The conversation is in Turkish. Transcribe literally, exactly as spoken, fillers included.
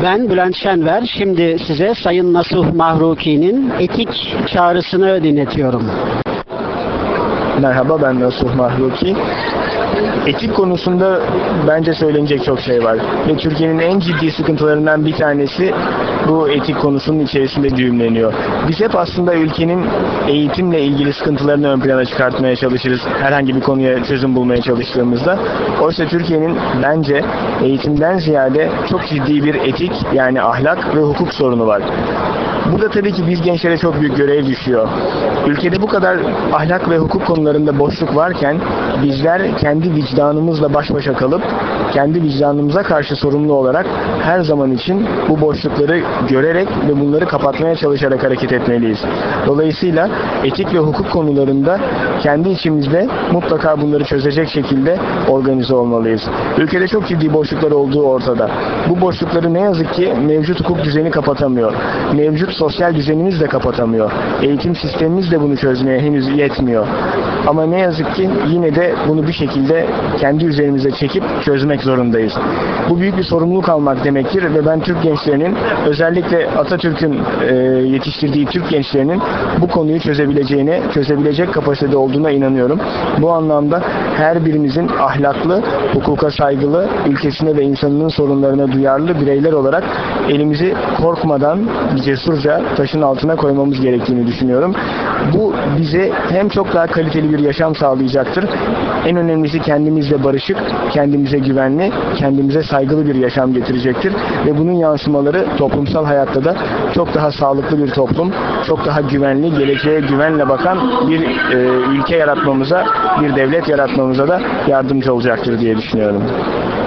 Ben Bülent Şenver. Şimdi size Sayın Nasuh Mahruki'nin etik çağrısını dinletiyorum. Merhaba, ben Nasuh Mahruki. Etik konusunda bence söylenecek çok şey var. Ve Türkiye'nin en ciddi sıkıntılarından bir tanesi bu etik konusunun içerisinde düğümleniyor. Biz hep aslında ülkenin eğitimle ilgili sıkıntılarını ön plana çıkartmaya çalışırız. Herhangi bir konuya çözüm bulmaya çalıştığımızda. Oysa Türkiye'nin bence eğitimden ziyade çok ciddi bir etik, yani ahlak ve hukuk sorunu var. Burada tabii ki biz gençlere çok büyük görev düşüyor. Ülkede bu kadar ahlak ve hukuk konularında boşluk varken bizler kendi vicdanımızla baş başa kalıp kendi vicdanımıza karşı sorumlu olarak her zaman için bu boşlukları görerek ve bunları kapatmaya çalışarak hareket etmeliyiz. Dolayısıyla etik ve hukuk konularında kendi içimizde mutlaka bunları çözecek şekilde organize olmalıyız. Ülkede çok ciddi boşluklar olduğu ortada. Bu boşlukları ne yazık ki mevcut hukuk düzeni kapatamıyor. Mevcut sosyal düzenimiz de kapatamıyor. Eğitim sistemimiz de bunu çözmeye henüz yetmiyor. Ama ne yazık ki yine de bunu bir şekilde kendi üzerimize çekip çözmek zorundayız. Bu büyük bir sorumluluk almak demektir ve ben Türk gençlerinin, özellikle Atatürk'ün e, yetiştirdiği Türk gençlerinin bu konuyu çözebileceğine, çözebilecek kapasitede olduğuna inanıyorum. Bu anlamda her birimizin ahlaklı, hukuka saygılı, ülkesine ve insanının sorunlarına duyarlı bireyler olarak elimizi korkmadan cesurca taşın altına koymamız gerektiğini düşünüyorum. Bu bize hem çok daha kaliteli bir yaşam sağlayacaktır. En önemlisi kendimizle barışık, kendimize güvenli, kendimize saygılı bir yaşam getirecektir. Ve bunun yansımaları toplumsal hayatta da çok daha sağlıklı bir toplum, çok daha güvenli, geleceğe güvenle bakan bir e, ülke yaratmamıza, bir devlet yaratmamıza da yardımcı olacaktır diye düşünüyorum.